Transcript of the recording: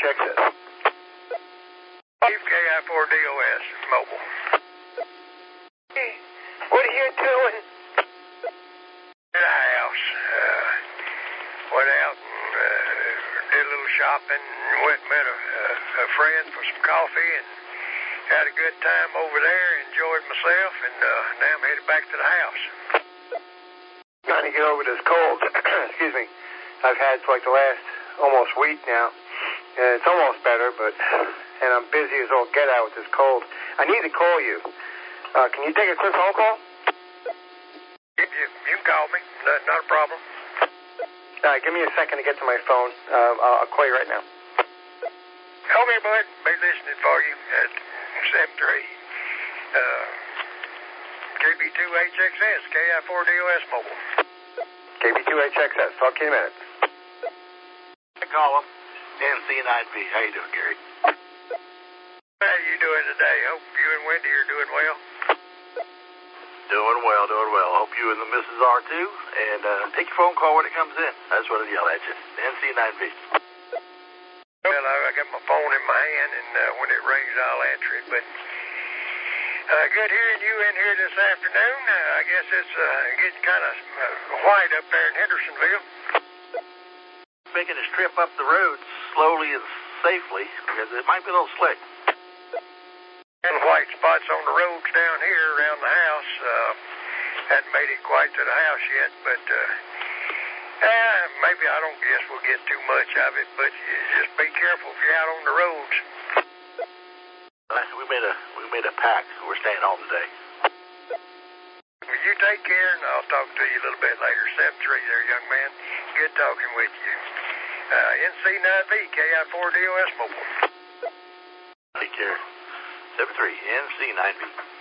KI4DOS mobile. Hey, what are you doing? At a house. Went out and did a little shopping. Went and met a friend for some coffee and had a good time over there. Enjoyed myself, and now I'm headed back to the house. Trying to get over this cold. Excuse me. I've had for like the last almost week now. And it's almost better, and I'm busy as all get out with this cold. I need to call you. Can you take a quick phone call? You can call me. Not a problem. Give me a second to get to my phone. I'll call you right now. Okay, bud. Be listening for you at 73. KB2HXS, KI4DOS mobile. KB2HXS. Talk to you in a minute. I call him. NC9V. How you doing, Gary? How you doing today? Hope you and Wendy are doing well. Doing well, doing well. Hope you and the missus are too. And take your phone call when it comes in. I just want to yell at you. NC9V. Well, I got my phone in my hand, and when it rings, I'll answer it. But good hearing you in here this afternoon. I guess it's getting kind of white up there in Hendersonville. Making his trip up the road slowly and safely because it might be a little slick. And white spots on the roads down here around the house. Hadn't made it quite to the house yet, but maybe I don't guess we'll get too much of it. But you just be careful if you're out on the roads. We made a pact. We're staying home today. Well, you take care, and I'll talk to you a little bit later. 7-3 there, young man. Good talking with you. NC9V, KI4DOS mobile. Take care. 73, NC9V.